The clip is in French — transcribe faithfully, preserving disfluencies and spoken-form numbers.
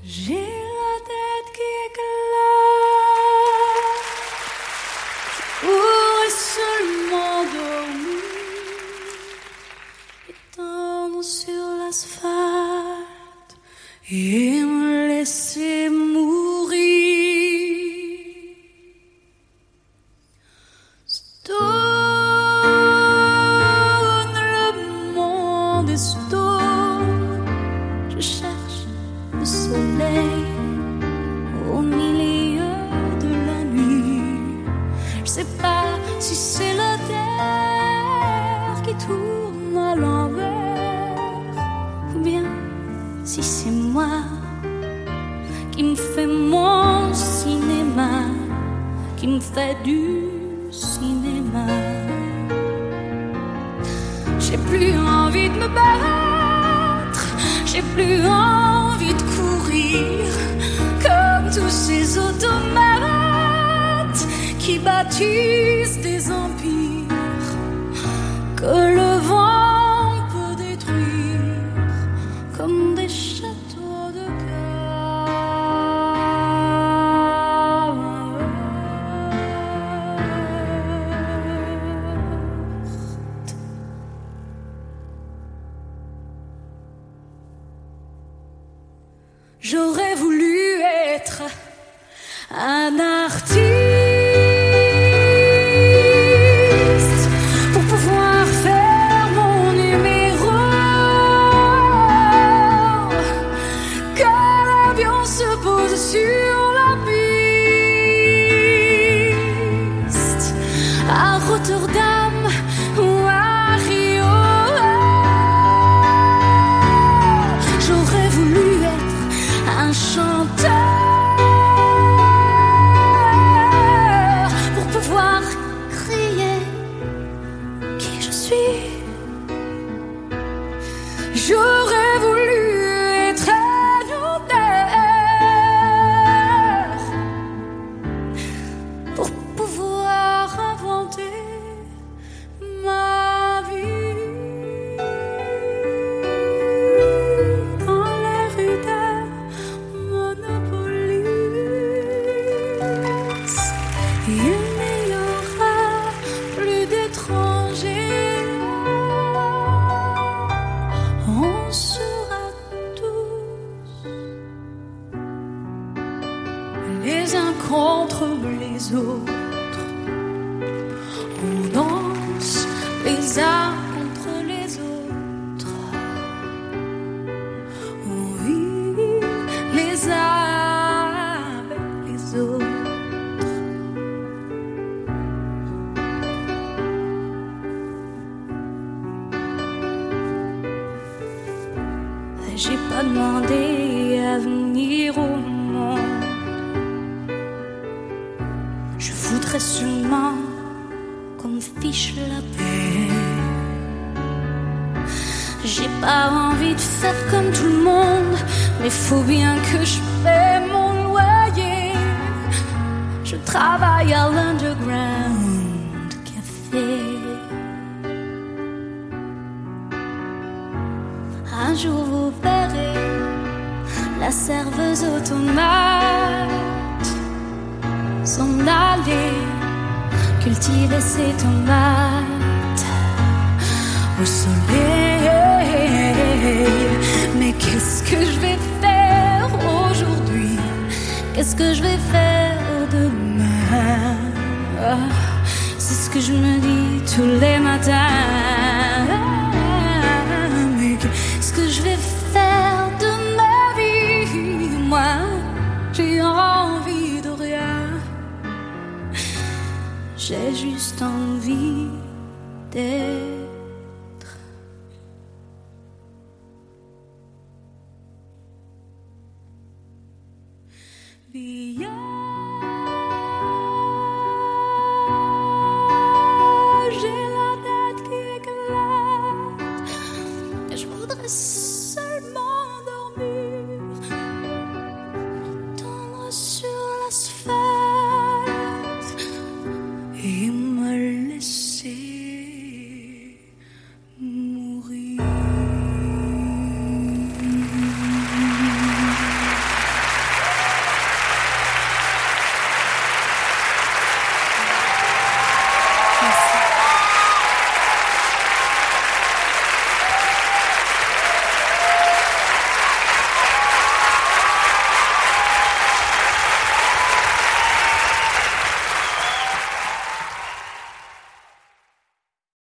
J'ai la tête qui éclate, je pourrais seulement dormir, étendre sur l'asphalte et me laisser mourir. Stone, le monde est stone, je cherche le soleil au milieu de la nuit. Je sais pas si c'est la terre qui tourne à l'envers ou bien si c'est moi qui me fait mon cinéma, qui me fait du cinéma. J'ai plus envie de me battre, j'ai plus envie de courir comme tous ces automates qui bâtissent des empires que le vent peut détruire comme des châteaux de cartes. J'aurais voulu être un artiste pour pouvoir faire mon numéro. Quand l'avion se pose sur la piste à Rotterdam ou à Rio, j'aurais voulu être un chanteur pour pouvoir crier qui je suis. J'aurais voulu être un auteur pour pouvoir inventer ma vie dans les rues de Monopolis. Il n'y aura plus d'étrangers, on sera tous les uns contre les autres, on danse les uns contre les autres, on vit les uns avec les autres. J'ai pas demandé à venir au monde, je voudrais seulement qu'on me fiche la paix. J'ai pas envie de faire comme tout le monde, mais faut bien que je paie mon loyer. Je travaille à l'Underground Café. Un jour vous verrez la serveuse automate s'en aller cultiver ses tomates au soleil. Mais qu'est-ce que je vais faire aujourd'hui? Qu'est-ce que je vais faire demain? C'est ce que je me dis tous les matins. Mais qu'est-ce que je vais faire de ma vie? Moi, j'ai envie de rien. J'ai juste envie d'être bien. J'ai la tête qui éclate et je voudrais